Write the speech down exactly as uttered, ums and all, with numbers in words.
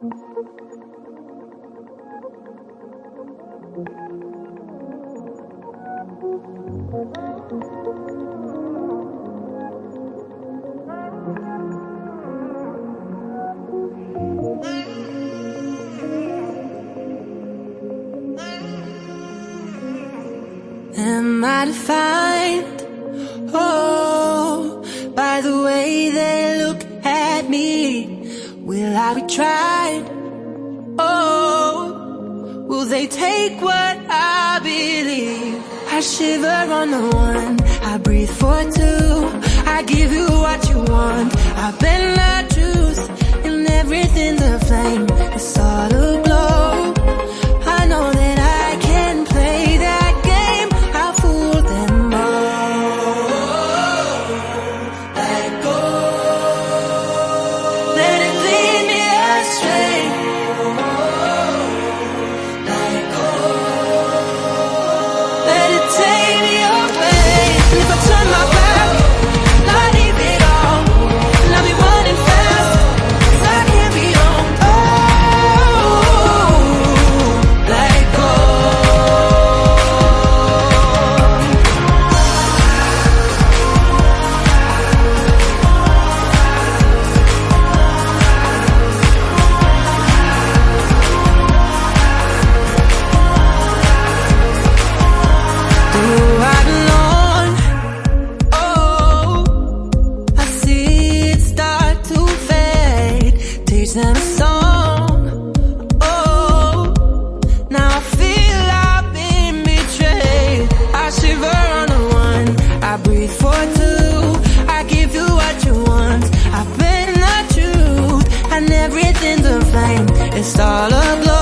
Am I defined? Oh, by the way they look at me. Will I be tried? Oh, will they take what I believe? I shiver on the one, I breathe for two. I give you what you want, I bend the truth, and everything's a flame, it's all aglow. I know that I can play that game, I'll fool them all. Let go, let it lead me astray. Let go, let it take me away. And if I turn my back, not leave it all, and I'll be running fast, 'cause I can't be on. Oh, let go. Do I belong? Oh, I see it start to fade. Teach them a song. Oh, now I feel I've been betrayed. I shiver on the one, I breathe for two. I give you what you want, I bend the truth, and everything's a flame, it's all aglow.